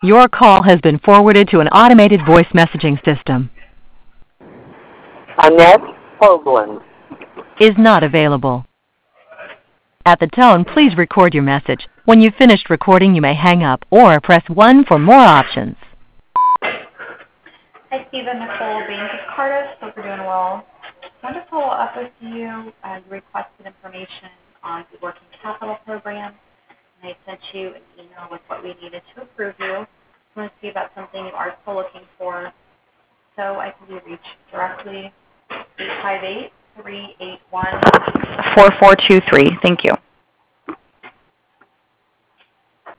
Your call has been forwarded to an automated voice messaging system. Annette Hoagland Is not available. At the tone, please record your message. When you've finished recording, you may hang up or press 1 for more options. Hi, Stephen. Nicole Baines of Cardiff. Hope you're doing well. I wanted to follow up with you. You requested information on the working capital program, and I sent you an email with what we needed to approve you. I want to see if that's something you are still looking for. So I can be reached directly, 858-381-4423. Thank you.